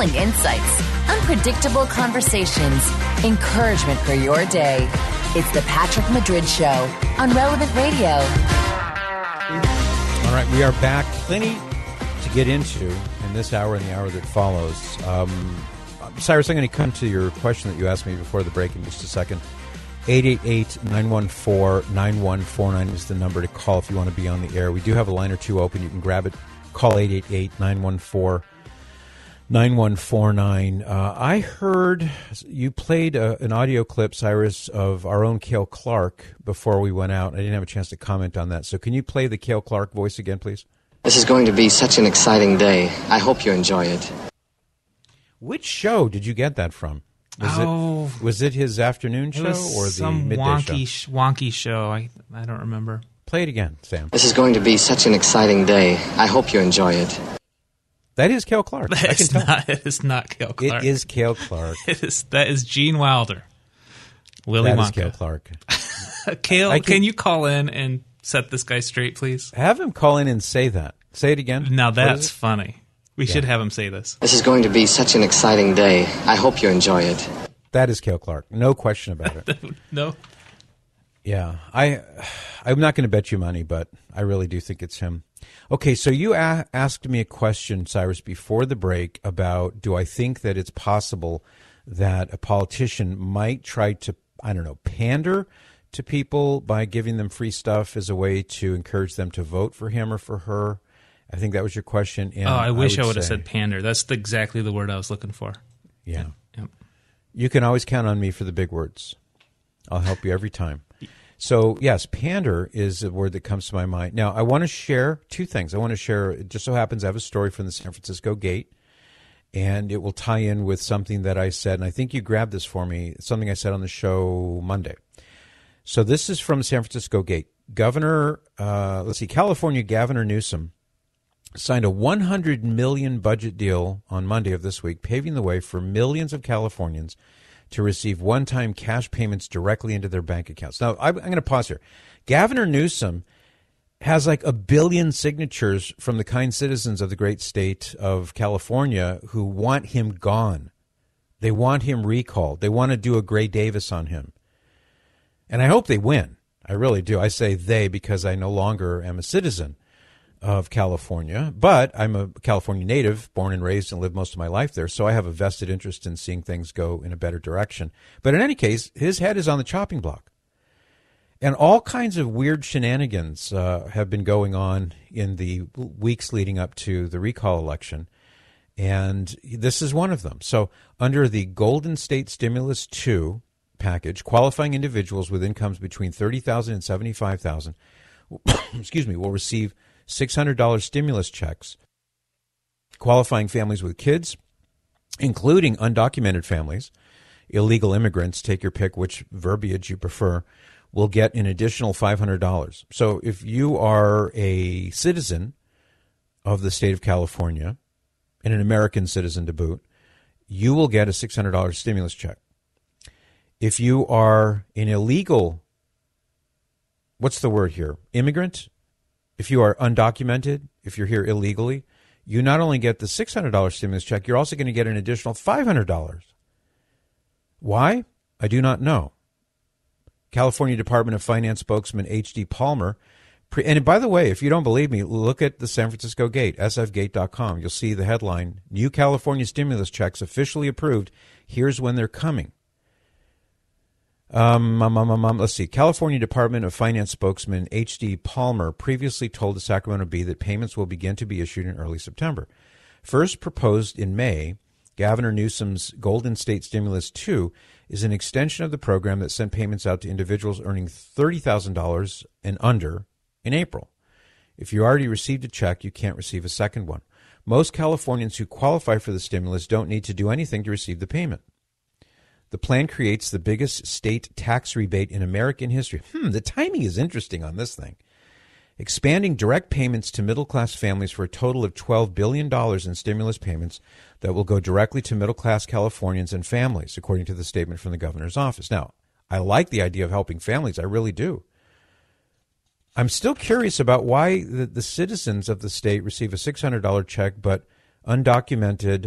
Compelling insights, unpredictable conversations, encouragement for your day. It's the Patrick Madrid Show on Relevant Radio. All right, we are back. Plenty to get into in this hour and the hour that follows. Cyrus, I'm going to come to your question that you asked me before the break in just a second. 888-914-9149 is the number to call if you want to be on the air. We do have a line or two open. You can grab it. Call 888-914-9149. I heard you played an audio clip, Cyrus, of our own Cale Clark before we went out. I didn't have a chance to comment on that. So can you play the Cale Clark voice again, please? This is going to be such an exciting day. I hope you enjoy it. Which show did you get that from? Was it his afternoon show or the midday show? Wonky show. I don't remember. Play it again, Sam. This is going to be such an exciting day. I hope you enjoy it. That is Cale Clark. It is not Cale Clark. It is Cale Clark. That is Gene Wilder. Willy Wonka. That is Cale Clark. Cale, can you call in and set this guy straight, please? Have him call in and say that. Say it again. Now that's funny. We should have him say this. This is going to be such an exciting day. I hope you enjoy it. That is Cale Clark. No question about it. No? Yeah. I'm not going to bet you money, but I really do think it's him. Okay, so you asked me a question, Cyrus, before the break about do I think that it's possible that a politician might try to, pander to people by giving them free stuff as a way to encourage them to vote for him or for her? I think that was your question. And I wish I would have said pander. That's exactly the word I was looking for. Yeah. Yep. You can always count on me for the big words. I'll help you every time. So, yes, pander is a word that comes to my mind. Now, I want to share two things. It just so happens I have a story from the San Francisco Gate, and it will tie in with something that I said, and I think you grabbed this for me, something I said on the show Monday. So this is from San Francisco Gate. California Governor Newsom signed a $100 million budget deal on Monday of this week, paving the way for millions of Californians to receive one-time cash payments directly into their bank accounts. Now, I'm going to pause here. Governor Newsom has like 1 billion signatures from the kind citizens of the great state of California who want him gone. They want him recalled. They want to do a Gray Davis on him. And I hope they win. I really do. I say they because I no longer am a citizen of California, but I'm a California native, born and raised and lived most of my life there, so I have a vested interest in seeing things go in a better direction. But in any case, his head is on the chopping block. And all kinds of weird shenanigans have been going on in the weeks leading up to the recall election, and this is one of them. So under the Golden State Stimulus 2 package, qualifying individuals with incomes between $30,000 and $75,000 will receive $600 stimulus checks. Qualifying families with kids, including undocumented families, illegal immigrants, take your pick which verbiage you prefer, will get an additional $500. So if you are a citizen of the state of California and an American citizen to boot, you will get a $600 stimulus check. If you are an illegal, immigrant, if you are undocumented, if you're here illegally, you not only get the $600 stimulus check, you're also going to get an additional $500. Why? I do not know. California Department of Finance spokesman H.D. Palmer, and by the way, if you don't believe me, look at the San Francisco Gate, sfgate.com. You'll see the headline, New California Stimulus Checks Officially Approved. Here's when they're coming. Let's see. California Department of Finance spokesman H.D. Palmer previously told the Sacramento Bee that payments will begin to be issued in early September. First proposed in May, Governor Newsom's Golden State Stimulus 2 is an extension of the program that sent payments out to individuals earning $30,000 and under in April. If you already received a check, you can't receive a second one. Most Californians who qualify for the stimulus don't need to do anything to receive the payment. The plan creates the biggest state tax rebate in American history. The timing is interesting on this thing. Expanding direct payments to middle-class families for a total of $12 billion in stimulus payments that will go directly to middle-class Californians and families, according to the statement from the governor's office. Now, I like the idea of helping families. I really do. I'm still curious about why the citizens of the state receive a $600 check, but undocumented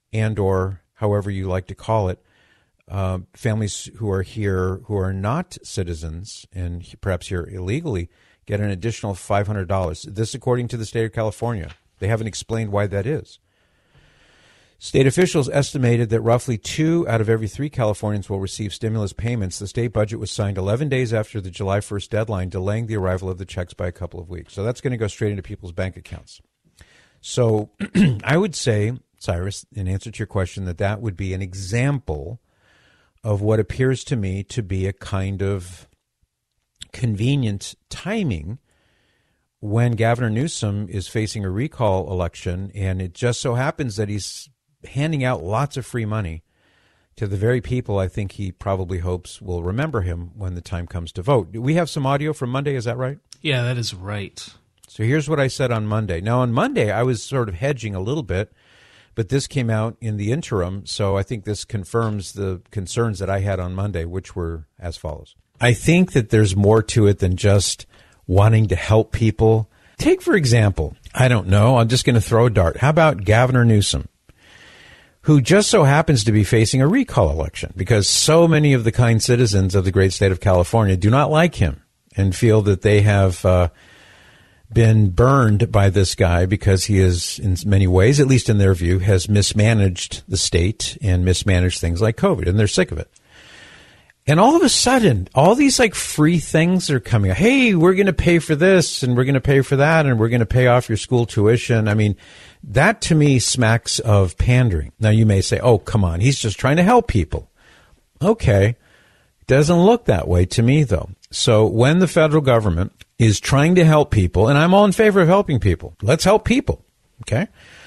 and or however you like to call it, families who are here who are not citizens and perhaps here illegally get an additional $500. This according to the state of California. They haven't explained why that is. State officials estimated that roughly 2 out of every 3 Californians will receive stimulus payments. The state budget was signed 11 days after the July 1st deadline, delaying the arrival of the checks by a couple of weeks. So that's going to go straight into people's bank accounts. So I would say, Cyrus, in answer to your question, that would be an example of what appears to me to be a kind of convenient timing when Governor Newsom is facing a recall election, and it just so happens that he's handing out lots of free money to the very people I think he probably hopes will remember him when the time comes to vote. We have some audio from Monday, is that right? Yeah, that is right. So here's what I said on Monday. Now, on Monday, I was sort of hedging a little bit, but this came out in the interim, so I think this confirms the concerns that I had on Monday, which were as follows. I think that there's more to it than just wanting to help people. Take, for example, I don't know, I'm just going to throw a dart. How about Governor Newsom, who just so happens to be facing a recall election because so many of the kind citizens of the great state of California do not like him and feel that they have been burned by this guy because he is, in many ways, at least in their view, has mismanaged the state and mismanaged things like COVID, and they're sick of it. And all of a sudden, all these like free things are coming. Hey, we're going to pay for this and we're going to pay for that and we're going to pay off your school tuition. I mean, that to me smacks of pandering. Now you may say, oh, come on, he's just trying to help people. Okay. Doesn't look that way to me, though. So when the federal government is trying to help people, and I'm all in favor of helping people, let's help people. Okay.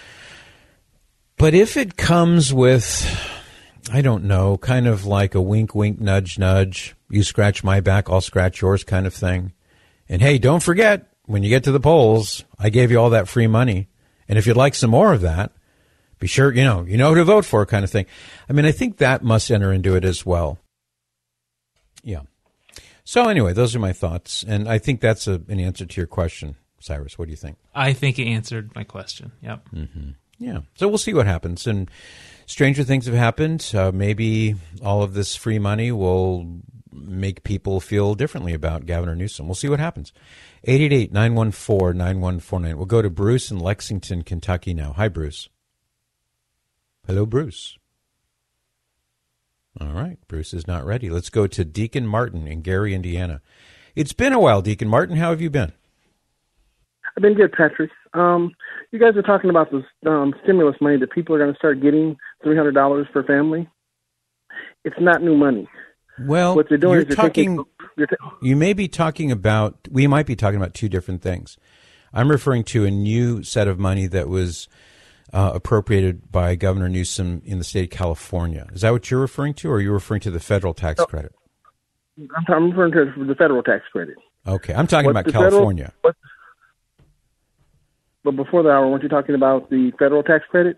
But if it comes with, I don't know, kind of like a wink, wink, nudge, nudge, you scratch my back, I'll scratch yours kind of thing. And hey, don't forget, when you get to the polls, I gave you all that free money. And if you'd like some more of that, be sure, you know who to vote for kind of thing. I mean, I think that must enter into it as well. Yeah. So anyway, those are my thoughts. And I think that's an answer to your question, Cyrus. What do you think? I think it answered my question. Yep. Mm-hmm. Yeah. So we'll see what happens. And stranger things have happened. Maybe all of this free money will make people feel differently about Governor Newsom. We'll see what happens. 888-914-9149. We'll go to Bruce in Lexington, Kentucky now. Hi, Bruce. Hello, Bruce. All right. Bruce is not ready. Let's go to Deacon Martin in Gary, Indiana. It's been a while, Deacon Martin. How have you been? I've been good, Patrick. You guys are talking about this stimulus money that people are going to start getting, $300 per family. It's not new money. Well, what they're doing we might be talking about two different things. I'm referring to a new set of money that was appropriated by Governor Newsom in the state of California. Is that what you're referring to, or are you referring to the federal tax credit? I'm referring to the federal tax credit. Okay, I'm talking about California. But before the hour, weren't you talking about the federal tax credit?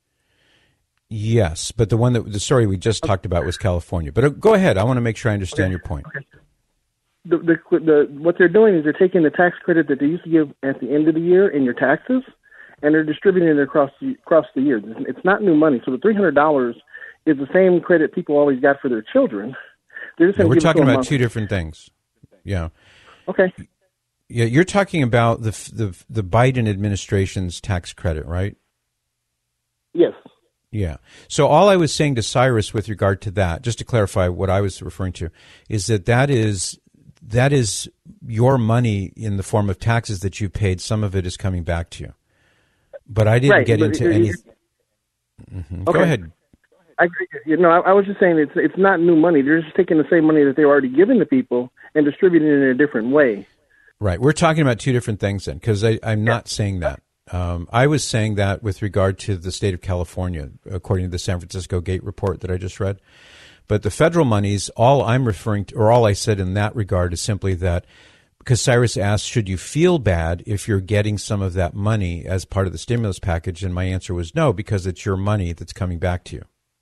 Yes, but the story we just talked about was California. But go ahead. I want to make sure I understand your point. Okay. What they're doing is they're taking the tax credit that they used to give at the end of the year in your taxes, and they're distributing it across the year. It's not new money. So the $300 is the same credit people always got for their children. They're just we're talking about two different things. Yeah. Okay. Yeah, you're talking about the Biden administration's tax credit, right? Yes. Yeah. So all I was saying to Cyrus with regard to that, just to clarify what I was referring to, is that is your money in the form of taxes that you paid. Some of it is coming back to you. But I didn't get into any. Mm-hmm. Okay. Go ahead. I was just saying it's not new money. They're just taking the same money that they were already giving to people and distributing it in a different way. Right. We're talking about two different things then, because I'm not saying that. I was saying that with regard to the state of California, according to the San Francisco Gate report that I just read. But the federal monies, all I'm referring to, or all I said in that regard is simply that, because Cyrus asked, should you feel bad if you're getting some of that money as part of the stimulus package? And my answer was no, because it's your money that's coming back to you.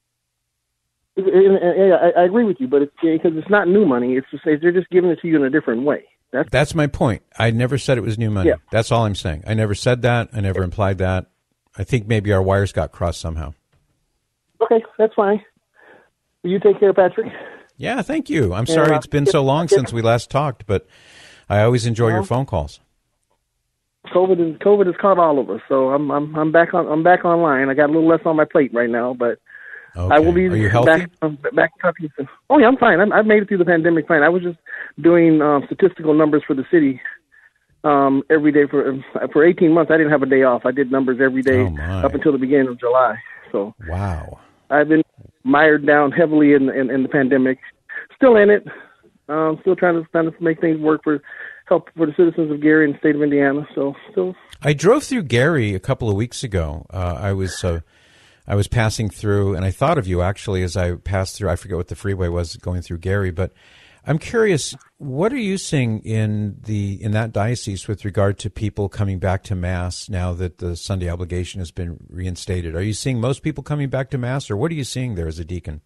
I agree with you, but because it's not new money. It's just they're just giving it to you in a different way. That's my point. I never said it was new money. Yeah. That's all I'm saying. I never said that. I never implied that. I think maybe our wires got crossed somehow. Okay, that's fine. You take care, Patrick. Yeah, thank you. I'm sorry it's been so long since we last talked, but I always enjoy your phone calls. COVID has caught all of us, so I'm back online. I got a little less on my plate right now, but okay. I will be Are you healthy? back talking soon. Oh yeah, I'm fine. I've made it through the pandemic fine. I was just doing statistical numbers for the city every day for 18 months. I didn't have a day off. I did numbers every day up until the beginning of July. So wow, I've been mired down heavily in the pandemic. Still in it. Still trying to make things work for help for the citizens of Gary and the state of Indiana. So still. I drove through Gary a couple of weeks ago. I was passing through, and I thought of you actually as I passed through. I forget what the freeway was going through Gary, but I'm curious, what are you seeing in that diocese with regard to people coming back to Mass now that the Sunday obligation has been reinstated? Are you seeing most people coming back to Mass, or what are you seeing there as a deacon?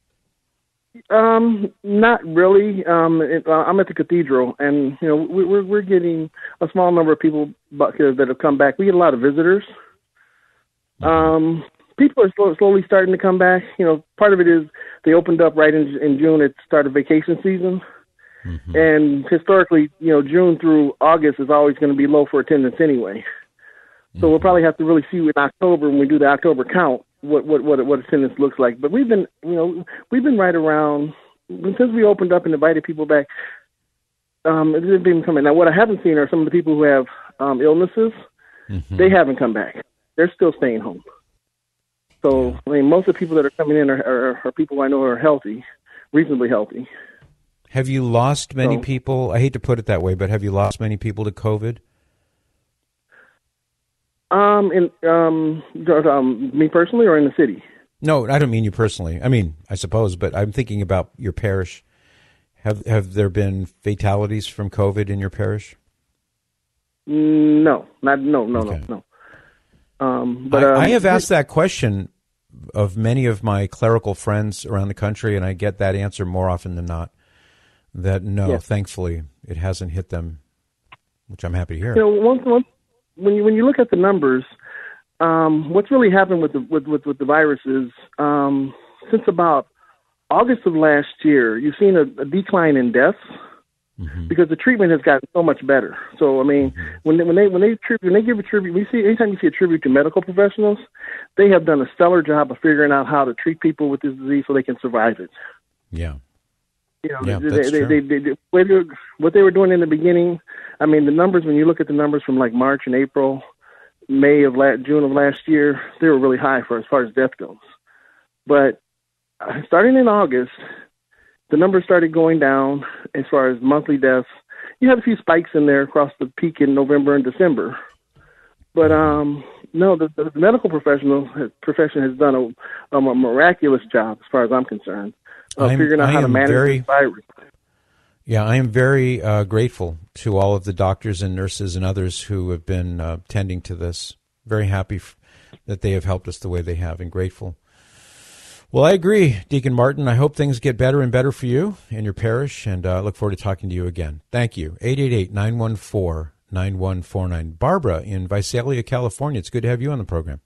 Not really. I'm at the cathedral, and we're getting a small number of people that have come back. We get a lot of visitors. People are slowly starting to come back. Part of it is they opened up right in June at the start of vacation season, and historically, June through August is always going to be low for attendance anyway. So we'll probably have to really see in October when we do the October count what attendance looks like. But we've been right around since we opened up and invited people back. It didn't come in. Now, what I haven't seen are some of the people who have illnesses. They haven't come back. They're still staying home. So, I mean, most of the people that are coming in are people I know are healthy, reasonably healthy. Have you lost many people? I hate to put it that way, but have you lost many people to COVID? Me personally, or in the city? No, I don't mean you personally. I mean, I suppose, but I'm thinking about your parish. Have there been fatalities from COVID in your parish? No. But I have asked that question of many of my clerical friends around the country, and I get that answer more often than not. That no, thankfully, it hasn't hit them, which I'm happy to hear. When you look at the numbers, what's really happened with the virus is since about August of last year, you've seen a decline in deaths because the treatment has gotten so much better. So I mean, when they give a tribute, anytime you see a tribute to medical professionals, they have done a stellar job of figuring out how to treat people with this disease so they can survive it. Yeah. That's true. What they were doing in the beginning, I mean, the numbers, when you look at the numbers from like March and April, June of last year, they were really high as far as death goes. But starting in August, the numbers started going down as far as monthly deaths. You had a few spikes in there across the peak in November and December. But no, the medical profession has done a miraculous job as far as I'm concerned. Figuring out how to manage this virus. Yeah, I am very grateful to all of the doctors and nurses and others who have been tending to this. Very happy that they have helped us the way they have, and grateful. Well, I agree, Deacon Martin. I hope things get better and better for you and your parish, and I look forward to talking to you again. Thank you. 888-914-9149. Barbara in Visalia, California. It's good to have you on the program.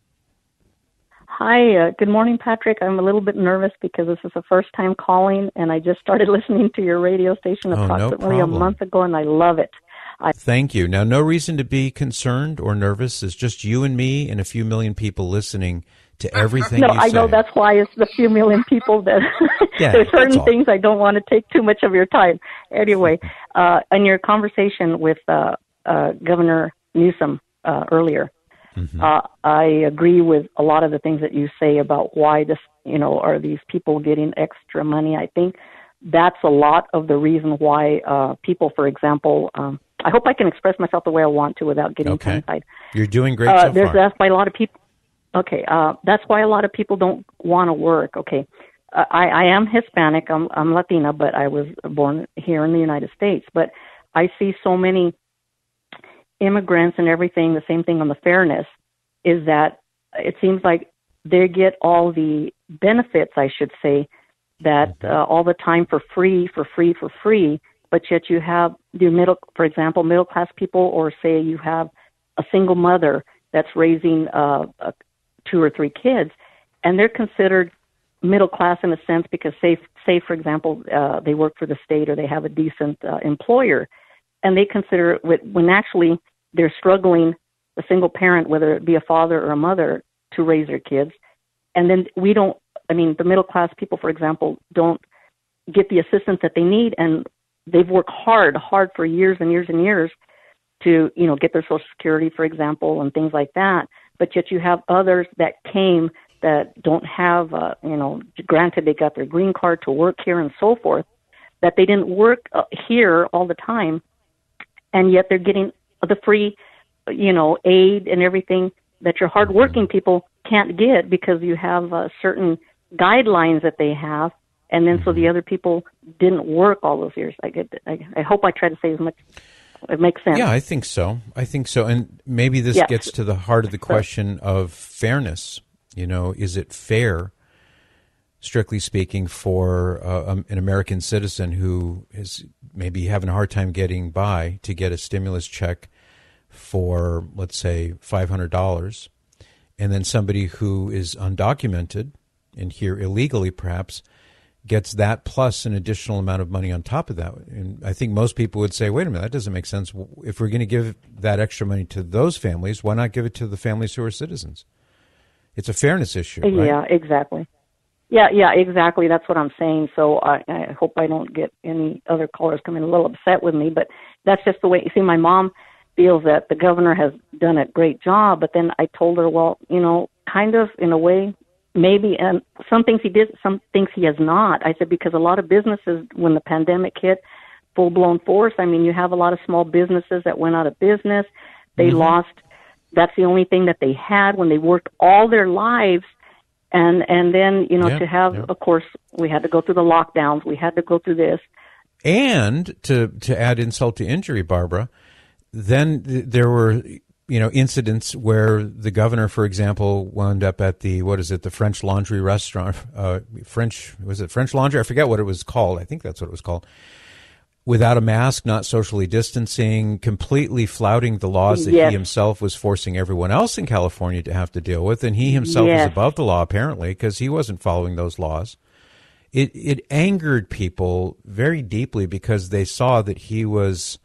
Hi, good morning, Patrick. I'm a little bit nervous because this is the first time calling, and I just started listening to your radio station approximately a month ago, and I love it. Thank you. Now, no reason to be concerned or nervous. It's just you and me and a few million people listening to everything you say. No, I know that's why it's the few million people that there's certain things I don't want to take too much of your time. Anyway, in your conversation with Governor Newsom earlier, I agree with a lot of the things that you say about why this, are these people getting extra money. I think that's a lot of the reason why people, for example, I hope I can express myself the way I want to without getting tongue-tied. You're doing great so far. That's why a lot of people. Okay, that's why a lot of people don't want to work. Okay, I am Hispanic. I'm Latina, but I was born here in the United States. But I see so many immigrants and everything. The same thing on the fairness is that it seems like they get all the benefits, I should say, that all the time for free, but yet you have for example, middle class people, or say you have a single mother that's raising 2 or 3 kids, and they're considered middle class in a sense because, say for example, they work for the state or they have a decent employer, and they consider when actually they're struggling, a single parent, whether it be a father or a mother, to raise their kids. And then the middle class people, for example, don't get the assistance that they need, and they've worked hard for years and years and years to, get their Social Security, for example, and things like that. But yet you have others that came that don't have, granted they got their green card to work here and so forth, that they didn't work here all the time, and yet they're getting the free, aid and everything that your hardworking people can't get because you have certain guidelines that they have, and then so the other people didn't work all those years. I hope I try to say as much. It makes sense. Yeah, I think so. And maybe this gets to the heart of the question of fairness. Is it fair, strictly speaking, for an American citizen who is maybe having a hard time getting by to get a stimulus check for, let's say, $500, and then somebody who is undocumented and here illegally perhaps gets that plus an additional amount of money on top of that? And I think most people would say, wait a minute, that doesn't make sense. If we're going to give that extra money to those families, why not give it to the families who are citizens? It's a fairness issue, right? Yeah, exactly. Yeah, exactly. That's what I'm saying. So I hope I don't get any other callers coming a little upset with me, but that's just the way. You see, my mom feels that the governor has done a great job, but then I told her, well, kind of in a way, maybe, and some things he did, some things he has not. I said, because a lot of businesses, when the pandemic hit, full-blown force, you have a lot of small businesses that went out of business. They lost, that's the only thing that they had when they worked all their lives. And then, to have, of course, we had to go through the lockdowns. We had to go through this. And to add insult to injury, Barbara, then there were, incidents where the governor, for example, wound up at the French Laundry restaurant, French Laundry? I forget what it was called. I think that's what it was called. Without a mask, not socially distancing, completely flouting the laws that he himself was forcing everyone else in California to have to deal with. And he himself was above the law, apparently, because he wasn't following those laws. It angered people very deeply because they saw that he was,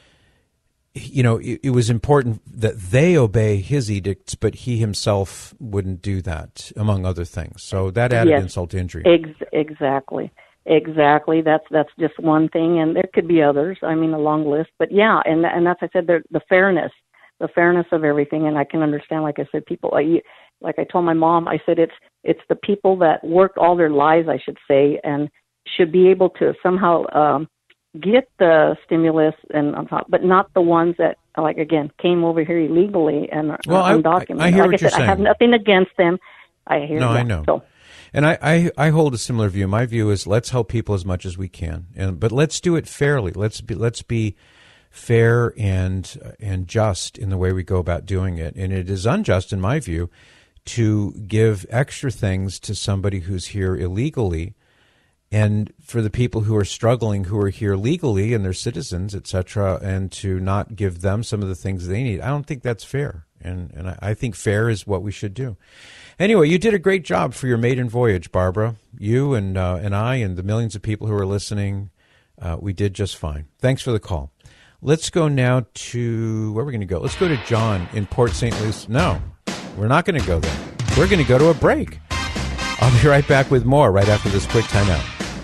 it was important that they obey his edicts, but he himself wouldn't do that, among other things. So that added insult to injury. Exactly. That's just one thing, and there could be others. A long list. But yeah, and that's, I said, the fairness of everything. And I can understand, like I said, people, like I told my mom, I said it's the people that worked all their lives, I should say, and should be able to somehow get the stimulus and on top, but not the ones that, like, again, came over here illegally and are undocumented. I hear like what I said, you're saying. I have nothing against them. I know. So. And I hold a similar view. My view is let's help people as much as we can, but let's do it fairly. Let's be fair and just in the way we go about doing it. And it is unjust, in my view, to give extra things to somebody who's here illegally, and for the people who are struggling, who are here legally and they're citizens, etc., and to not give them some of the things they need. I don't think that's fair, and I think fair is what we should do. Anyway, you did a great job for your maiden voyage, Barbara. You and I and the millions of people who are listening, we did just fine. Thanks for the call. Let's go now to, where are we going to go? Let's go to John in Port St. Lucie. No, we're not going to go there. We're going to go to a break. I'll be right back with more right after this quick timeout.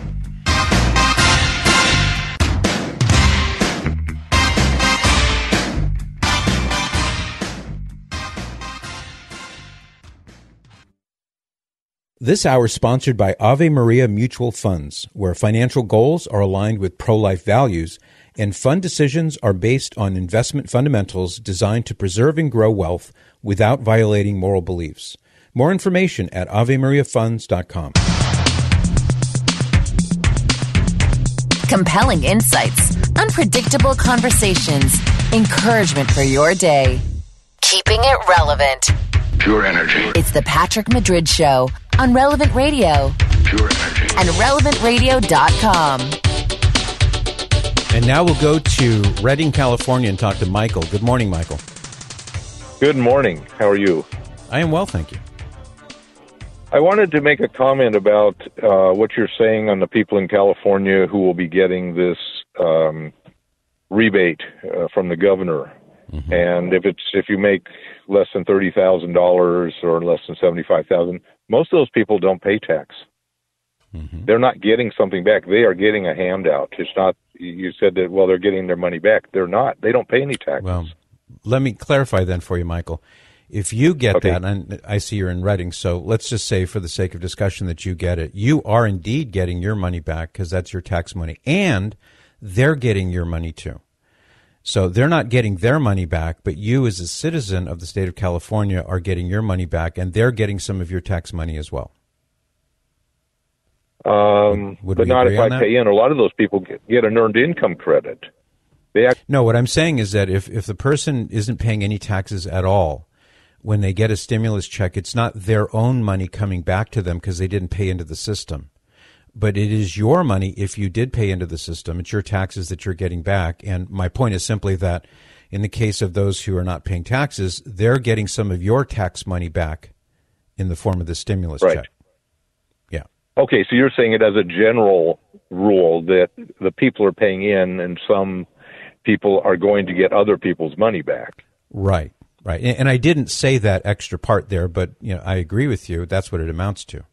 This hour is sponsored by Ave Maria Mutual Funds, where financial goals are aligned with pro-life values, and fund decisions are based on investment fundamentals designed to preserve and grow wealth without violating moral beliefs. More information at AveMariaFunds.com. Compelling insights, unpredictable conversations, encouragement for your day. Keeping it relevant. Pure energy. It's the Patrick Madrid Show on Relevant Radio. Pure energy. And RelevantRadio.com. And now we'll go to Redding, California, and talk to Michael. Good morning, Michael. Good morning. How are you? I am well, thank you. I wanted to make a comment about what you're saying on the people in California who will be getting this rebate from the governor. Mm-hmm. And if you make less than $30,000 or less than $75,000, most of those people don't pay tax. Mm-hmm. They're not getting something back. They are getting a handout. It's not. You said that, well, they're getting their money back. They're not. They don't pay any taxes. Well, let me clarify then for you, Michael. If you get that, and I see you're in Reading, so let's just say for the sake of discussion that you get it. You are indeed getting your money back because that's your tax money, and they're getting your money too. So they're not getting their money back, but you as a citizen of the state of California are getting your money back, and they're getting some of your tax money as well. But not if I pay in. A lot of those people get an earned income credit. No, what I'm saying is that if the person isn't paying any taxes at all, when they get a stimulus check, it's not their own money coming back to them because they didn't pay into the system. But it is your money if you did pay into the system. It's your taxes that you're getting back. And my point is simply that in the case of those who are not paying taxes, they're getting some of your tax money back in the form of the stimulus check. Yeah. Okay, so you're saying it as a general rule that the people are paying in and some people are going to get other people's money back. Right. Right, and I didn't say that extra part there, but I agree with you. That's what it amounts to.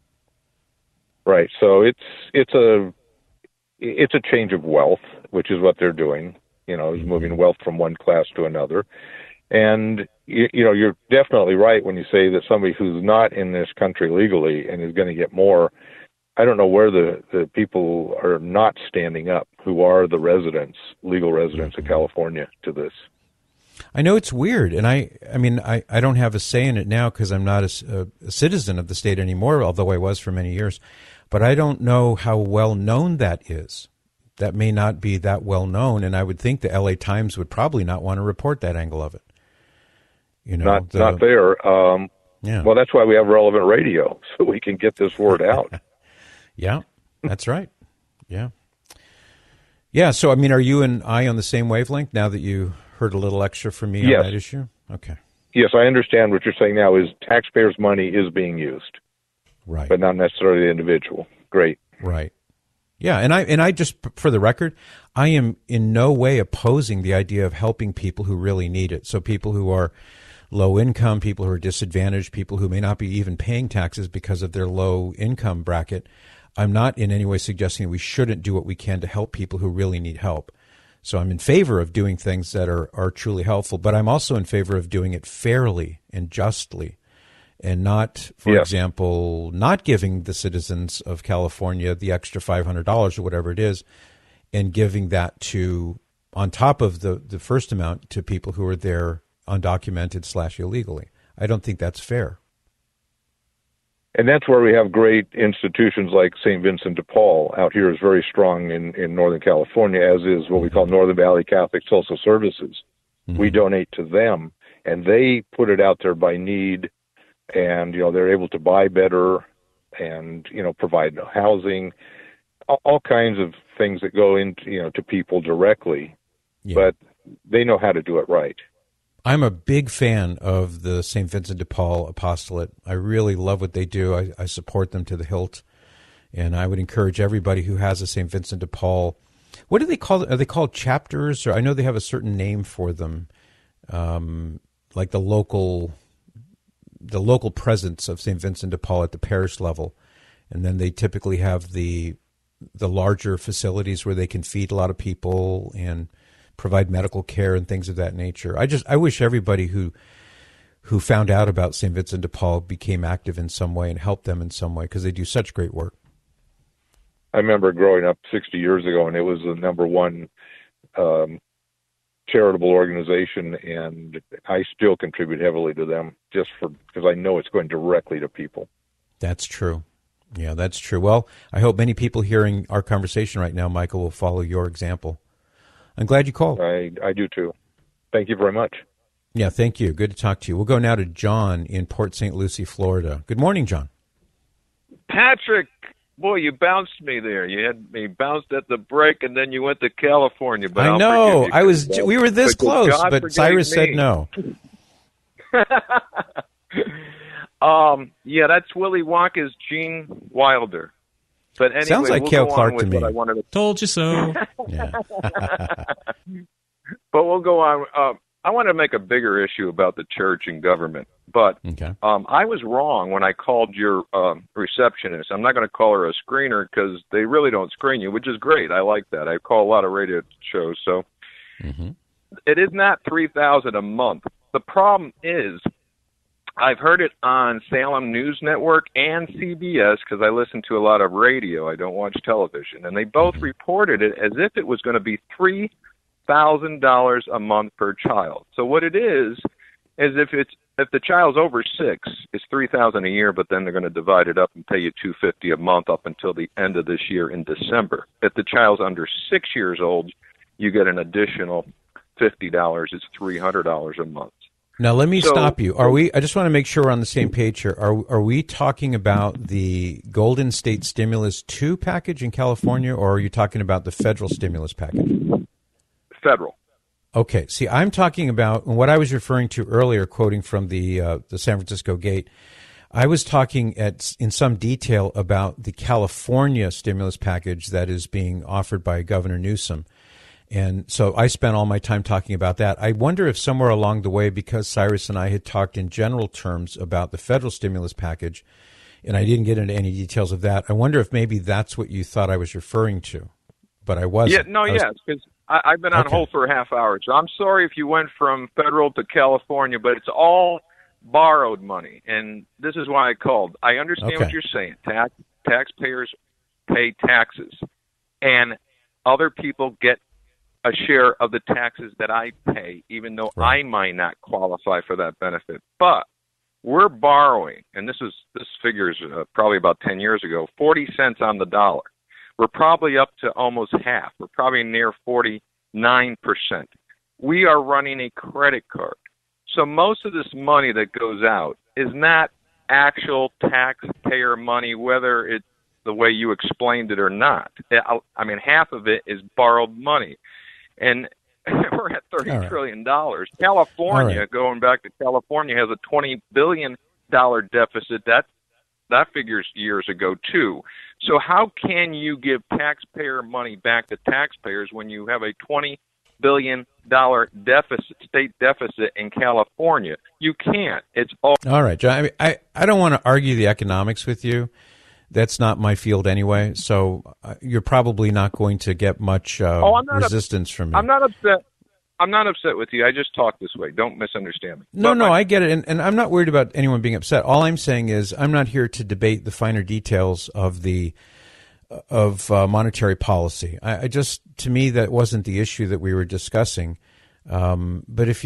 Right. So it's a change of wealth, which is what they're doing. Is moving wealth from one class to another. And you're definitely right when you say that somebody who's not in this country legally and is going to get more. I don't know where the people are not standing up who are the legal residents of California to this. I know it's weird, and I mean, I don't have a say in it now because I'm not a citizen of the state anymore, although I was for many years. But I don't know how well known that is. That may not be that well known, and I would think the LA Times would probably not want to report that angle of it. Not there. Yeah. Well, that's why we have relevant radio, so we can get this word out. Yeah, that's right. Yeah. Yeah, so, I mean, are you and I on the same wavelength now that you heard a little extra from me on that issue? Okay. Yes, I understand what you're saying now is taxpayers' money is being used. Right. But not necessarily the individual. Great. Right. Yeah, and I just, for the record, I am in no way opposing the idea of helping people who really need it. So people who are low income, people who are disadvantaged, people who may not be even paying taxes because of their low income bracket. I'm not in any way suggesting that we shouldn't do what we can to help people who really need help. So I'm in favor of doing things that are truly helpful, but I'm also in favor of doing it fairly and justly, and not, for example, not giving the citizens of California the extra $500 or whatever it is, and giving that to, on top of the first amount, to people who are there undocumented / illegally. I don't think that's fair. And that's where we have great institutions like St. Vincent de Paul. Out here is very strong in Northern California, as is what we call Northern Valley Catholic Social Services. Mm-hmm. We donate to them, and they put it out there by need, and they're able to buy better and provide housing, all kinds of things that go into to people directly. Yeah. But they know how to do it right. I'm a big fan of the St. Vincent de Paul apostolate. I really love what they do. I support them to the hilt. And I would encourage everybody who has a St. Vincent de Paul. What do they call it? Are they called chapters? Or I know they have a certain name for them, like the local presence of St. Vincent de Paul at the parish level. And then they typically have the larger facilities where they can feed a lot of people and provide medical care and things of that nature. I wish everybody who found out about St. Vincent de Paul became active in some way and helped them in some way, because they do such great work. I remember growing up 60 years ago, and it was the number one charitable organization, and I still contribute heavily to them just because I know it's going directly to people. That's true. Yeah, that's true. Well, I hope many people hearing our conversation right now, Michael, will follow your example. I'm glad you called. I do too. Thank you very much. Yeah, thank you. Good to talk to you. We'll go now to John in Port St. Lucie, Florida. Good morning, John. Patrick, boy, you bounced me there. You had me bounced at the break, and then you went to California. But I know. We were this close, but Cyrus said no. Yeah, that's Willy Wonka's Gene Wilder. But anyway, sounds like Cale Clark to me. Told you so. Yeah. But we'll go on. I want to make a bigger issue about the church and government. But Okay. I was wrong when I called your receptionist. I'm not going to call her a screener because they really don't screen you, which is great. I like that. I call a lot of radio shows. So It is not $3,000 a month. The problem is, I've heard it on Salem News Network and CBS because I listen to a lot of radio. I don't watch television. And they both reported it as if it was going to be $3,000 a month per child. So what it is if the child's over 6, it's $3,000 a year, but then they're going to divide it up and pay you $250 a month up until the end of this year in December. If the child's under 6 years old, you get an additional $50. It's $300 a month. Now, let me stop you. I just want to make sure we're on the same page here. Are we talking about the Golden State Stimulus 2 package in California, or are you talking about the federal stimulus package? Federal. Okay. See, I'm talking about what I was referring to earlier, quoting from the San Francisco Gate. I was talking in some detail about the California stimulus package that is being offered by Governor Newsom. And so I spent all my time talking about that. I wonder if somewhere along the way, because Cyrus and I had talked in general terms about the federal stimulus package, and I didn't get into any details of that, I wonder if maybe that's what you thought I was referring to, but I wasn't. Yes, because I've been on hold for a half hour, so I'm sorry if you went from federal to California, but it's all borrowed money, and this is why I called. I understand what you're saying. Taxpayers pay taxes, and other people get a share of the taxes that I pay, even though I might not qualify for that benefit. But we're borrowing, and this figure is probably about 10 years ago, 40 cents on the dollar. We're probably up to almost half. We're probably near 49%. We are running a credit card. So most of this money that goes out is not actual taxpayer money, whether it's the way you explained it or not. I mean, half of it is borrowed money. And we're at $30 trillion. California, going back to California, has a $20 billion deficit. That figures years ago, too. So how can you give taxpayer money back to taxpayers when you have a $20 billion state deficit in California? You can't. It's all right, John. I don't want to argue the economics with you. That's not my field anyway, so you're probably not going to get much resistance from me. I'm not upset. I'm not upset with you. I just talk this way. Don't misunderstand me. No, I get it, and I'm not worried about anyone being upset. All I'm saying is I'm not here to debate the finer details of monetary policy. I just, to me, that wasn't the issue that we were discussing. But if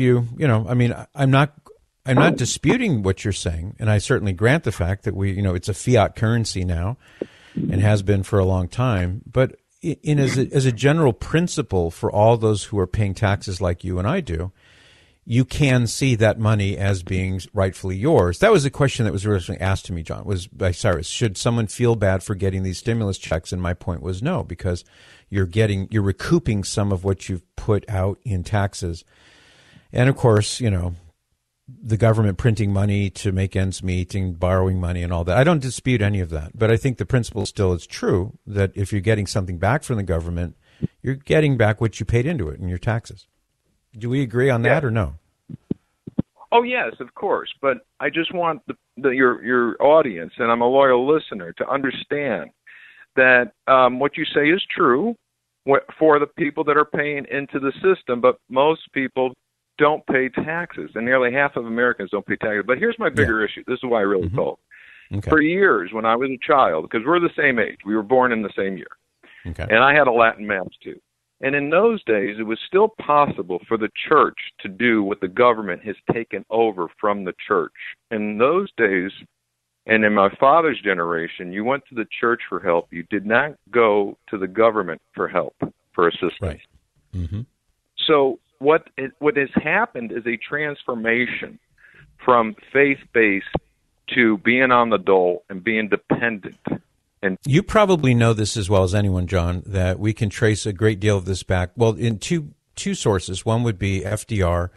I'm not disputing what you're saying, and I certainly grant the fact that it's a fiat currency now and has been for a long time. But as a general principle for all those who are paying taxes like you and I do, you can see that money as being rightfully yours. That was a question that was originally asked to me, John, was by Cyrus. Should someone feel bad for getting these stimulus checks? And my point was no, because you're recouping some of what you've put out in taxes. And of course, the government printing money to make ends meet and borrowing money and all that. I don't dispute any of that. But I think the principle still is true that if you're getting something back from the government, you're getting back what you paid into it in your taxes. Do we agree on that or no? Oh, yes, of course. But I just want your audience, and I'm a loyal listener, to understand that what you say is true for the people that are paying into the system, but most people don't pay taxes, and nearly half of Americans don't pay taxes. But here's my bigger issue. This is why I really called. Okay. For years, when I was a child, because we're the same age, we were born in the same year, and I had a Latin Mass too. And in those days, it was still possible for the church to do what the government has taken over from the church. In those days, and in my father's generation, you went to the church for help. You did not go to the government for help, for assistance. Right. Mm-hmm. So what has happened is a transformation from faith-based to being on the dole and being dependent. And you probably know this as well as anyone, John, that we can trace a great deal of this back, well, in two sources. One would be FDR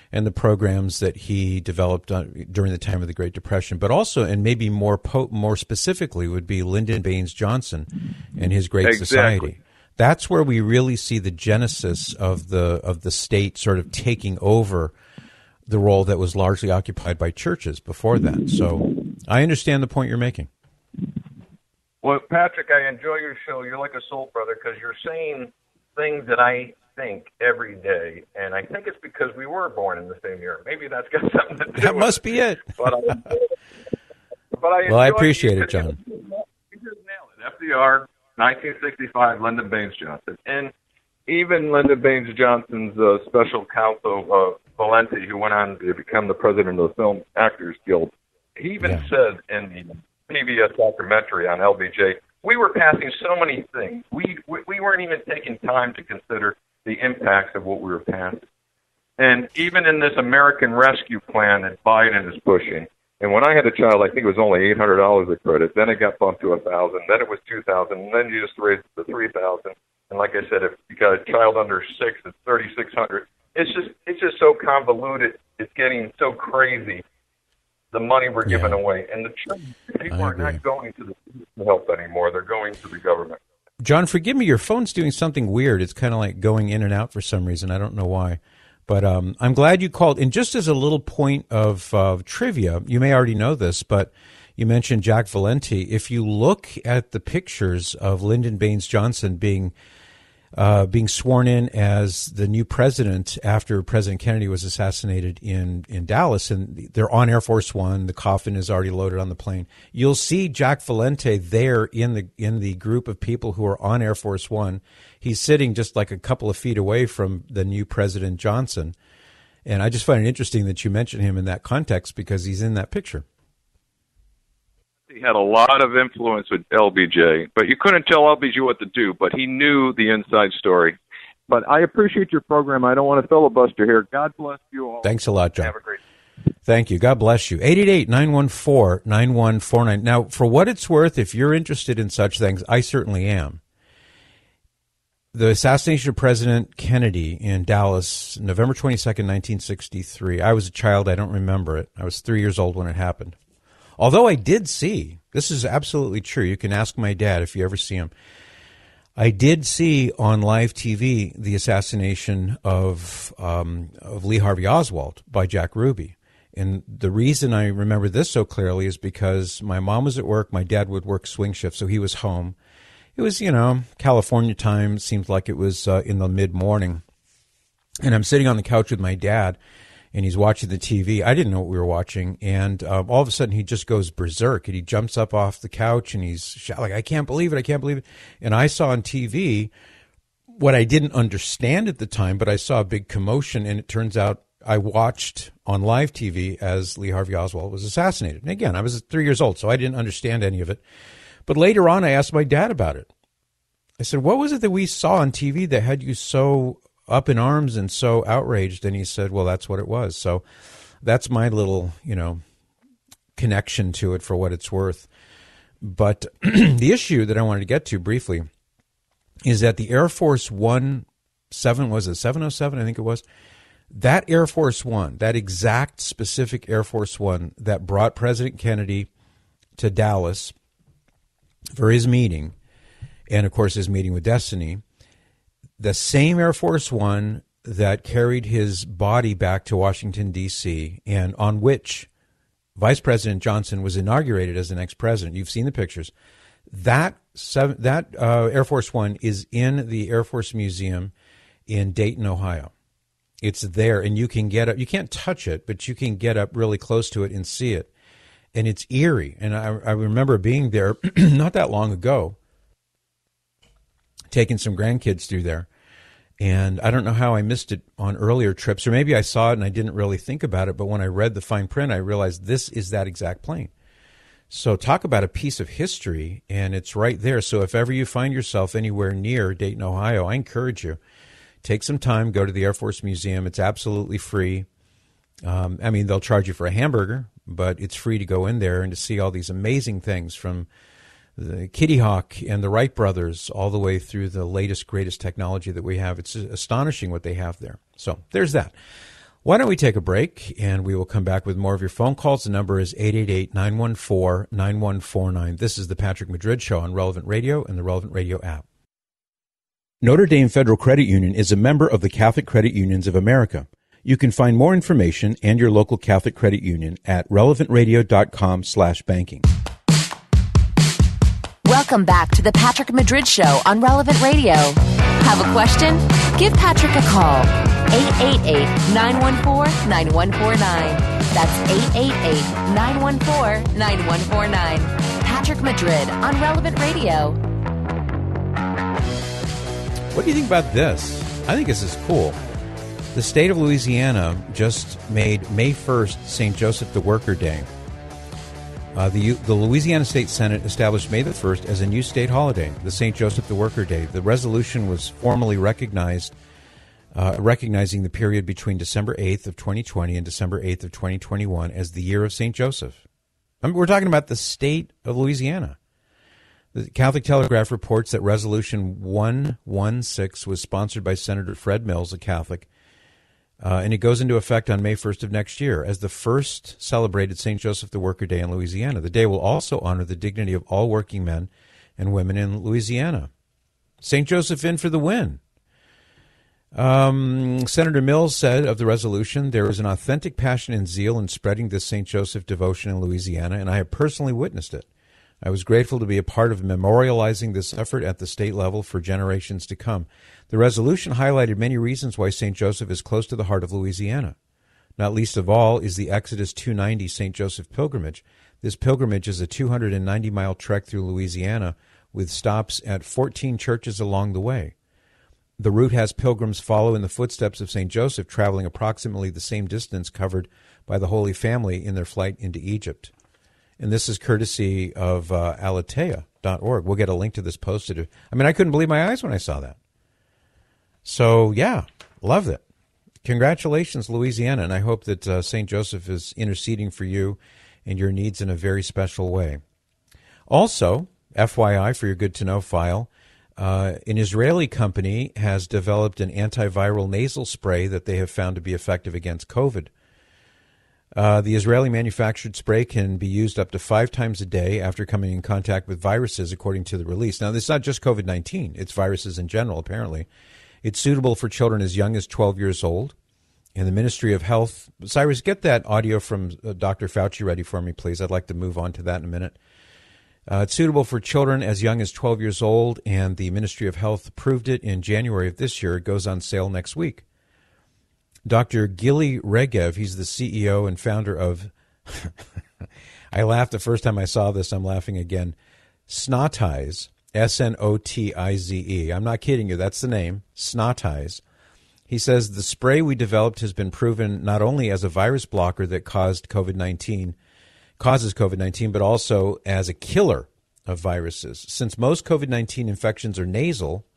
and the programs that he developed during the time of the Great Depression, but also, and maybe more specifically, would be Lyndon Baines Johnson and his Great Society. That's where we really see the genesis of the state sort of taking over the role that was largely occupied by churches before that. So I understand the point you're making. Well, Patrick, I enjoy your show. You're like a soul brother because you're saying things that I think every day, and I think it's because we were born in the same year. Maybe that's got something to do with it. That must be it. I appreciate it, John. You just nailed it. FDR, 1965, Lyndon Baines Johnson. And even Lyndon Baines Johnson's special counsel, Valenti, who went on to become the president of the Film Actors Guild, he even said in the PBS documentary on LBJ, we were passing so many things. We weren't even taking time to consider the impacts of what we were passing. And even in this American Rescue Plan that Biden is pushing, and when I had a child, I think it was only $800 of credit. Then it got bumped to $1,000. Then it was $2,000. And then you just raised it to $3,000. And like I said, if you got a child under 6, it's $3,600. It's just so convoluted. It's getting so crazy. The money we're giving away, and the church, people are not going to the help anymore. They're going to the government. John, forgive me. Your phone's doing something weird. It's kind of like going in and out for some reason. I don't know why. But I'm glad you called. And just as a little point of trivia, you may already know this, but you mentioned Jack Valenti. If you look at the pictures of Lyndon Baines Johnson being sworn in as the new president after President Kennedy was assassinated in Dallas, and they're on Air Force One, the coffin is already loaded on the plane. You'll see Jack Valenti there in the group of people who are on Air Force One. He's sitting just like a couple of feet away from the new President Johnson. And I just find it interesting that you mention him in that context because he's in that picture. He had a lot of influence with LBJ, but you couldn't tell LBJ what to do, but he knew the inside story. But I appreciate your program. I don't want to filibuster here. God bless you all. Thanks a lot, John. Have a great day. Thank you. God bless you. 888-914-9149. Now, for what it's worth, if you're interested in such things, I certainly am. The assassination of President Kennedy in Dallas, November 22nd, 1963. I was a child. I don't remember it. I was 3 years old when it happened. Although I did see, this is absolutely true. You can ask my dad if you ever see him. I did see on live TV the assassination of Lee Harvey Oswald by Jack Ruby. And the reason I remember this so clearly is because my mom was at work. My dad would work swing shift, so he was home. It was, California time. It seemed like it was in the mid-morning. And I'm sitting on the couch with my dad, and he's watching the TV. I didn't know what we were watching. And all of a sudden, he just goes berserk, and he jumps up off the couch, and he's shouting, I can't believe it, I can't believe it. And I saw on TV what I didn't understand at the time, but I saw a big commotion, and it turns out I watched on live TV as Lee Harvey Oswald was assassinated. And again, I was 3 years old, so I didn't understand any of it. But later on, I asked my dad about it. I said, what was it that we saw on TV that had you so up in arms and so outraged? And he said, well, that's what it was. So that's my little, connection to it for what it's worth. But the issue that I wanted to get to briefly is that the Air Force 707, I think it was, that Air Force One, that exact specific Air Force One that brought President Kennedy to Dallas for his meeting, and of course his meeting with Destiny, the same Air Force One that carried his body back to Washington, D.C., and on which Vice President Johnson was inaugurated as the next president. You've seen the pictures. That Air Force One is in the Air Force Museum in Dayton, Ohio. It's there, and you can get up. You can't touch it, but you can get up really close to it and see it. And it's eerie. And I remember being there not that long ago, taking some grandkids through there. And I don't know how I missed it on earlier trips, or maybe I saw it and I didn't really think about it. But when I read the fine print, I realized this is that exact plane. So talk about a piece of history, and it's right there. So if ever you find yourself anywhere near Dayton, Ohio, I encourage you, take some time, go to the Air Force Museum. It's absolutely free. They'll charge you for a hamburger, but it's free to go in there and to see all these amazing things from the Kitty Hawk and the Wright brothers all the way through the latest, greatest technology that we have. It's astonishing what they have there. So there's that. Why don't we take a break, and we will come back with more of your phone calls. The number is 888-914-9149. This is the Patrick Madrid Show on Relevant Radio and the Relevant Radio app. Notre Dame Federal Credit Union is a member of the Catholic Credit Unions of America. You can find more information and your local Catholic credit union at relevantradio.com/banking. Welcome back to the Patrick Madrid Show on Relevant Radio. Have a question? Give Patrick a call. 888-914-9149. That's 888-914-9149. Patrick Madrid on Relevant Radio. What do you think about this? I think this is cool. The state of Louisiana just made May 1st St. Joseph the Worker Day. The Louisiana State Senate established May the 1st as a new state holiday, the St. Joseph the Worker Day. The resolution was formally recognizing the period between December 8th of 2020 and December 8th of 2021 as the year of St. Joseph. We're talking about the state of Louisiana. The Catholic Telegraph reports that Resolution 116 was sponsored by Senator Fred Mills, a Catholic, and it goes into effect on May 1st of next year as the first celebrated St. Joseph the Worker Day in Louisiana. The day will also honor the dignity of all working men and women in Louisiana. St. Joseph in for the win. Senator Mills said of the resolution, there is an authentic passion and zeal in spreading this St. Joseph devotion in Louisiana, and I have personally witnessed it. I was grateful to be a part of memorializing this effort at the state level for generations to come. The resolution highlighted many reasons why St. Joseph is close to the heart of Louisiana. Not least of all is the Exodus 290 St. Joseph pilgrimage. This pilgrimage is a 290-mile trek through Louisiana with stops at 14 churches along the way. The route has pilgrims follow in the footsteps of St. Joseph, traveling approximately the same distance covered by the Holy Family in their flight into Egypt. And this is courtesy of Aleteia.org. We'll get a link to this posted. I mean, I couldn't believe my eyes when I saw that. So, yeah, loved it. Congratulations, Louisiana, and I hope that St. Joseph is interceding for you and your needs in a very special way. Also, FYI, for your good-to-know file, an Israeli company has developed an antiviral nasal spray that they have found to be effective against COVID. The Israeli-manufactured spray can be used up to 5 times a day after coming in contact with viruses, according to the release. Now, it's not just COVID-19. It's viruses in general, apparently. It's suitable for children as young as 12 years old. And the Ministry of Health... Cyrus, get that audio from Dr. Fauci ready for me, please. I'd like to move on to that in a minute. It's suitable for children as young as 12 years old, and the Ministry of Health approved it in January of this year. It goes on sale next week. Dr. Gili Regev, he's the CEO and founder of... I laughed the first time I saw this. I'm laughing again. Snotize, S-N-O-T-I-Z-E. I'm not kidding you. That's the name, Snotize. He says the spray we developed has been proven not only as a virus blocker that causes COVID-19, but also as a killer of viruses. Since most COVID-19 infections are nasal,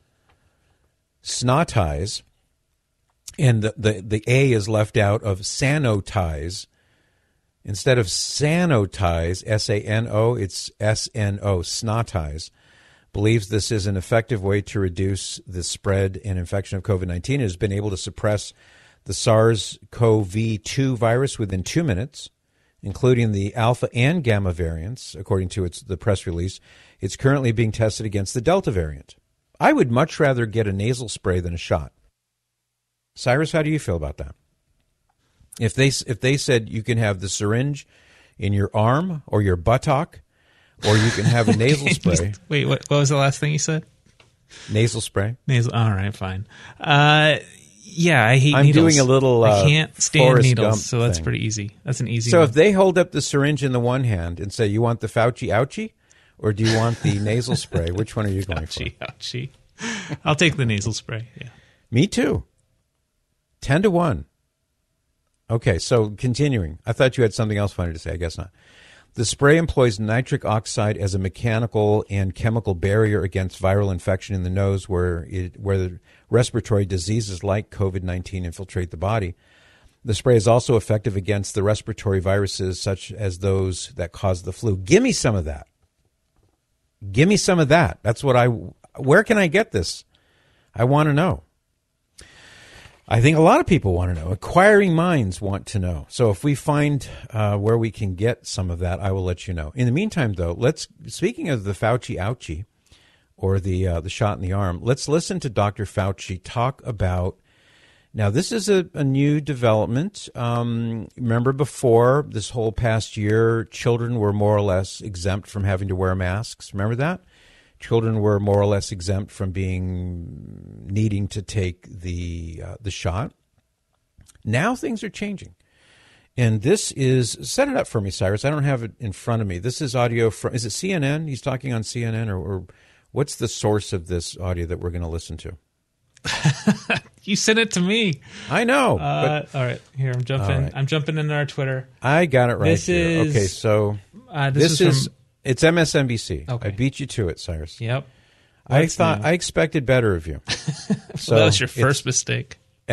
Snotize, and the A is left out of Sanotize. Instead of Sanotize, S-A-N-O, it's S-N-O, Snotize, believes this is an effective way to reduce the spread and infection of COVID-19. It has been able to suppress the SARS-CoV-2 virus within 2 minutes, including the alpha and gamma variants, according to the press release. It's currently being tested against the Delta variant. I would much rather get a nasal spray than a shot. Cyrus, how do you feel about that? If they said you can have the syringe in your arm or your buttock, or you can have a nasal spray. Wait, what was the last thing you said? Nasal spray. Nasal. All right, fine. Yeah, I hate needles. I'm doing a little I can't stand Forrest needles, Gump so that's thing. pretty easy. That's an easy So one. if they hold up the syringe in the one hand and say, you want the Fauci ouchie, or do you want the nasal spray? Which one are you going for? Ouchie. I'll take the nasal spray, yeah. Me too. 10-1. Okay, so continuing. I thought you had something else funny to say. I guess not. The spray employs nitric oxide as a mechanical and chemical barrier against viral infection in the nose where the respiratory diseases like COVID-19 infiltrate the body. The spray is also effective against the respiratory viruses such as those that cause the flu. Give me some of that. Give me some of that. That's what where can I get this? I want to know. I think a lot of people want to know. Inquiring minds want to know. So if we find where we can get some of that, I will let you know. In the meantime, though, speaking of the Fauci ouchie, or the shot in the arm, let's listen to Dr. Fauci talk about. Now, this is a new development. Remember before, this whole past year, children were more or less exempt from having to wear masks. Remember that? Children were more or less exempt from needing to take the shot. Now things are changing. And this is, set it up for me, Cyrus. I don't have it in front of me. This is audio from, is it CNN? He's talking on CNN, or what's the source of this audio that we're going to listen to? You sent it to me. I know. All right, here I'm jumping. Right. I'm jumping into our Twitter. I got it right here. Okay, so this is it's MSNBC. Okay. I beat you to it, Cyrus. Yep. I expected better of you. So that was your first mistake.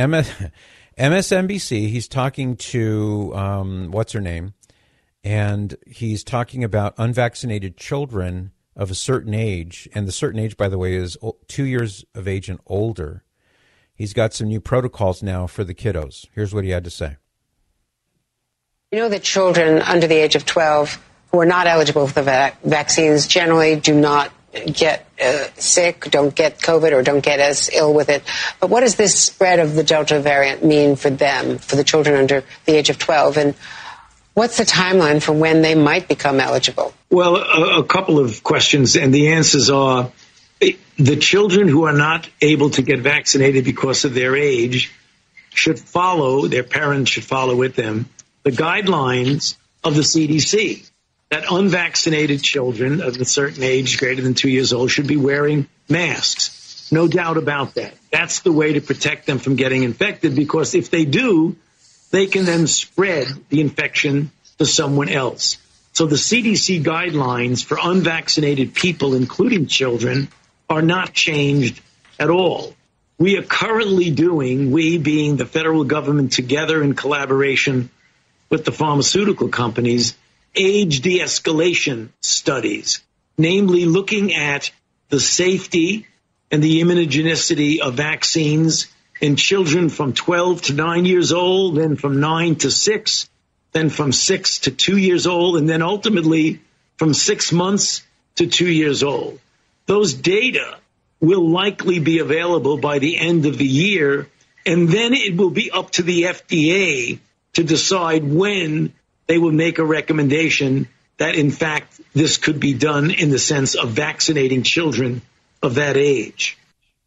MSNBC. He's talking to what's her name, and he's talking about unvaccinated children of a certain age, and the certain age, by the way, is 2 years of age and older. He's got some new protocols now for the kiddos. Here's what he had to say. You know that children under the age of 12 who are not eligible for the vaccines generally do not get sick, don't get COVID, or don't get as ill with it. But what does this spread of the Delta variant mean for them, for the children under the age of 12? And what's the timeline for when they might become eligible? Well, a couple of questions, and the answers are the children who are not able to get vaccinated because of their age should follow, their parents should follow with them, the guidelines of the CDC, that unvaccinated children of a certain age, greater than 2 years old, should be wearing masks. No doubt about that. That's the way to protect them from getting infected, because if they do, they can then spread the infection to someone else. So the CDC guidelines for unvaccinated people, including children, are not changed at all. We are currently doing, we being the federal government together in collaboration with the pharmaceutical companies, age de-escalation studies, namely looking at the safety and the immunogenicity of vaccines in children from 12 to 9 years old, then from 9 to 6, then from 6 to 2 years old, and then ultimately from 6 months to 2 years old. Those data will likely be available by the end of the year, and then it will be up to the FDA to decide when they will make a recommendation that, in fact, this could be done in the sense of vaccinating children of that age.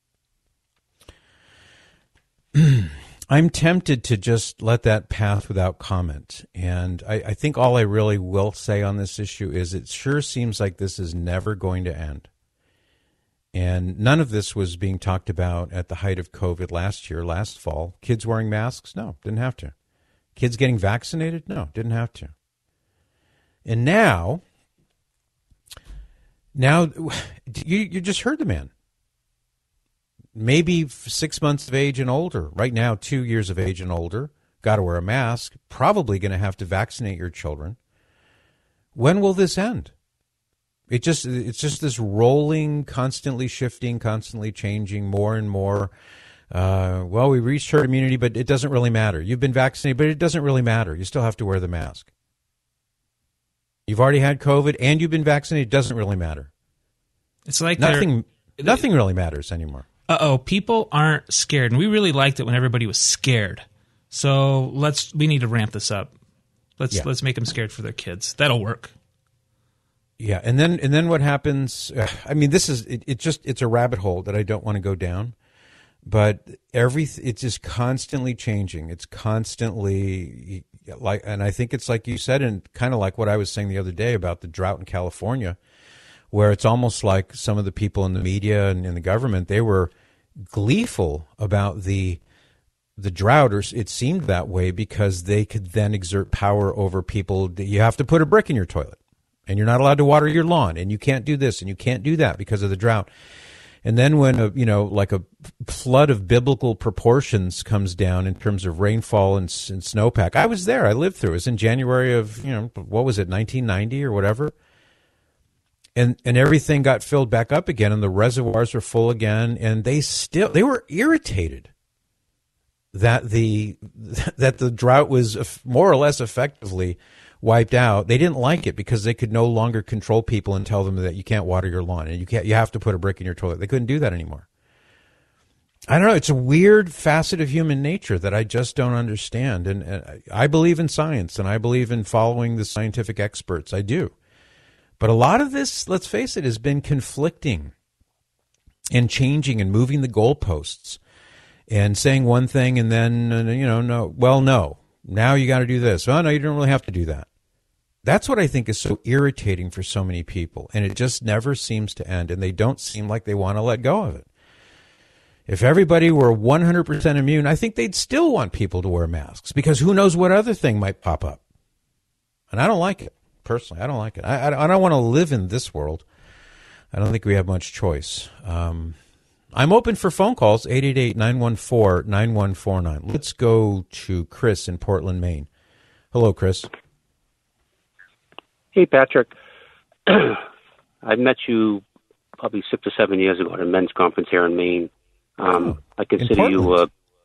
I'm tempted to just let that pass without comment. And I think all I really will say on this issue is it sure seems like this is never going to end. And none of this was being talked about at the height of COVID last fall. Kids wearing masks? No, didn't have to. Kids getting vaccinated? No, didn't have to. And now you just heard the man. Maybe 6 months of age and older. Right now, 2 years of age and older. Got to wear a mask. Probably going to have to vaccinate your children. When will this end? It's just this rolling, constantly shifting, constantly changing, more and more. Well, we reached herd immunity, but it doesn't really matter. You've been vaccinated, but it doesn't really matter. You still have to wear the mask. You've already had COVID and you've been vaccinated. It doesn't really matter. It's like nothing really matters anymore. People aren't scared, and we really liked it when everybody was scared. So we need to ramp this up. Let's make them scared for their kids. That'll work. Yeah, and then what happens? I mean, it's a rabbit hole that I don't want to go down. But it's just constantly changing. It's constantly and I think it's like you said, and kind of like what I was saying the other day about the drought in California, where it's almost like some of the people in the media and in the government, they were gleeful about the drought, or it seemed that way, because they could then exert power over people. You have to put a brick in your toilet, and you're not allowed to water your lawn, and you can't do this, and you can't do that because of the drought. And then when like a flood of biblical proportions comes down in terms of rainfall and snowpack, I was there. I lived through it. It was in January of, what was it, 1990 or whatever? And everything got filled back up again, and the reservoirs were full again, and they were irritated that the drought was more or less effectively wiped out. They didn't like it because they could no longer control people and tell them that you can't water your lawn and you have to put a brick in your toilet. They couldn't do that anymore. I don't know. It's a weird facet of human nature that I just don't understand. And I believe in science and I believe in following the scientific experts. I do. But a lot of this, let's face it, has been conflicting and changing and moving the goalposts and saying one thing and then, no. Now you got to do this. Oh, no, you don't really have to do that. That's what I think is so irritating for so many people. And it just never seems to end. And they don't seem like they want to let go of it. If everybody were 100% immune, I think they'd still want people to wear masks because who knows what other thing might pop up. And I don't like it. Personally, I don't like it. I don't want to live in this world. I don't think we have much choice. I'm open for phone calls, 888-914-9149. Let's go to Chris in Portland, Maine. Hello, Chris. Hey, Patrick. I met you probably 6 or 7 years ago at a men's conference here in Maine. I consider you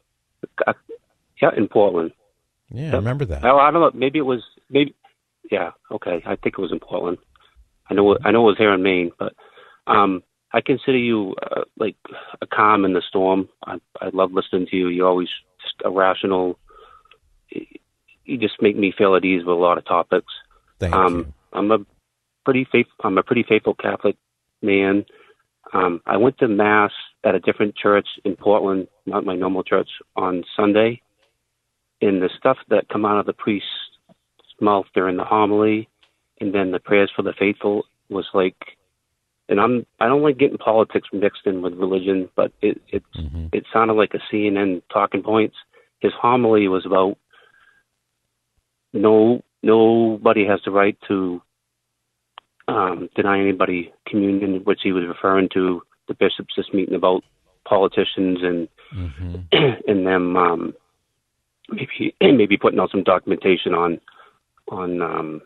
in Portland. Yeah, I remember that. I don't know. Maybe it was. Yeah. Okay. I think it was in Portland. I know it was here in Maine, but I consider you like a calm in the storm. I love listening to you. You're always just irrational. You just make me feel at ease with a lot of topics. Thank you. I'm a pretty faithful Catholic man. I went to Mass at a different church in Portland, not my normal church, on Sunday. And the stuff that come out of the priest's mouth during the homily and then the prayers for the faithful was like, and I don't like getting politics mixed in with religion, but it sounded like a CNN talking points. His homily was about nobody has the right to deny anybody communion, which he was referring to the bishops just meeting about politicians and and them maybe putting out some documentation on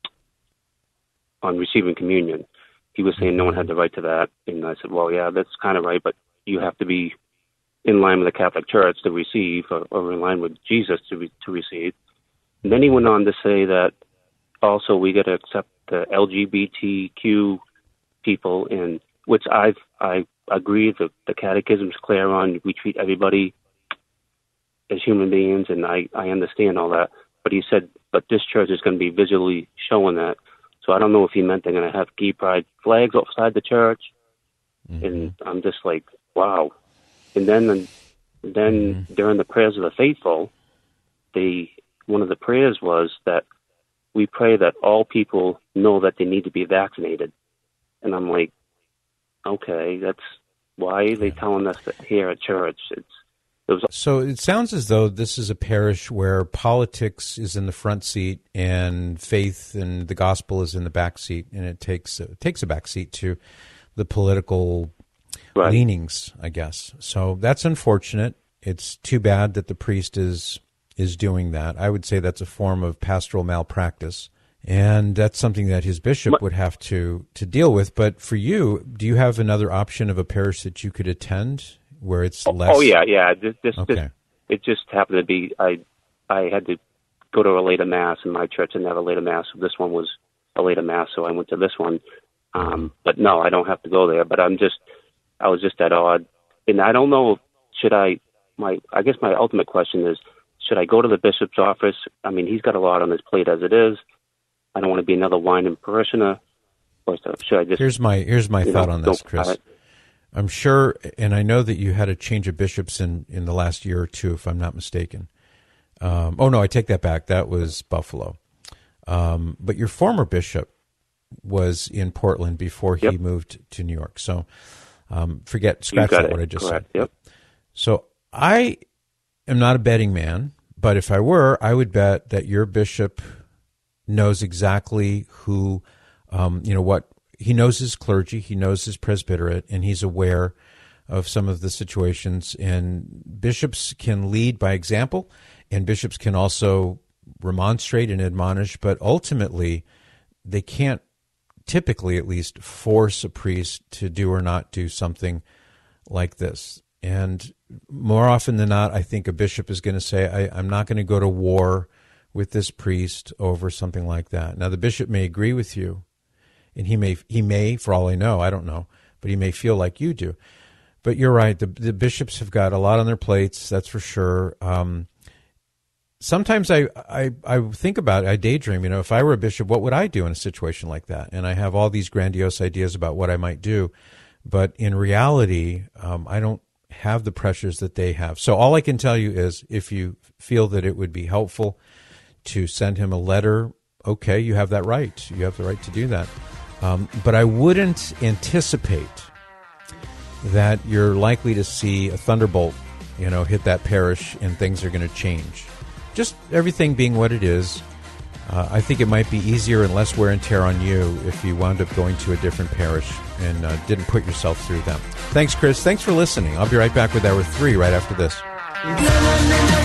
receiving communion. He was saying no one had the right to that, and I said, well, yeah, that's kind of right, but you have to be in line with the Catholic Church to receive, or in line with Jesus to receive. And then he went on to say that also we got to accept the LGBTQ people, and which I agree that the catechism's clear on. We treat everybody as human beings, and I understand all that. But he said, but this church is going to be visually showing that. So I don't know if he meant they're going to have gay pride flags outside the church. And I'm just like, wow. And then during the prayers of the faithful, one of the prayers was that we pray that all people know that they need to be vaccinated. And I'm like, okay, that's why are they telling us that here at church? So it sounds as though this is a parish where politics is in the front seat and faith and the gospel is in the back seat, and it takes a back seat to the political leanings, I guess. So that's unfortunate. It's too bad that the priest is doing that. I would say that's a form of pastoral malpractice, and that's something that his bishop would have to deal with. But for you, do you have another option of a parish that you could attend where it's less? Oh yeah. It just happened to be I had to go to a later mass in my church and have a later mass. So this one was a later mass, so I went to this one. But no, I don't have to go there. But I was just at odd, and I don't know. I guess my ultimate question is, should I go to the bishop's office? I mean, he's got a lot on his plate as it is. I don't want to be another whining parishioner. Or should I just? Here's my thought on this, Chris. I'm sure, and I know that you had a change of bishops in the last year or two, if I'm not mistaken. Oh, no, I take that back. That was Buffalo. But your former bishop was in Portland before he moved to New York. So scratch that, what I just said. Yep. So I am not a betting man, but if I were, I would bet that your bishop knows exactly who, what he knows his clergy, he knows his presbyterate, and he's aware of some of the situations. And bishops can lead by example, and bishops can also remonstrate and admonish, but ultimately they can't, typically at least, force a priest to do or not do something like this. And more often than not, I think a bishop is going to say, I'm not going to go to war with this priest over something like that. Now, the bishop may agree with you, and he may, for all I know, I don't know, but he may feel like you do. But you're right. The bishops have got a lot on their plates, that's for sure. Sometimes I think about it, I daydream, if I were a bishop, what would I do in a situation like that? And I have all these grandiose ideas about what I might do. But in reality, I don't have the pressures that they have. So all I can tell you is if you feel that it would be helpful to send him a letter, okay, you have that right. You have the right to do that. But I wouldn't anticipate that you're likely to see a thunderbolt, hit that parish and things are going to change. Just everything being what it is, I think it might be easier and less wear and tear on you if you wound up going to a different parish and didn't put yourself through them. Thanks, Chris. Thanks for listening. I'll be right back with Hour 3 right after this.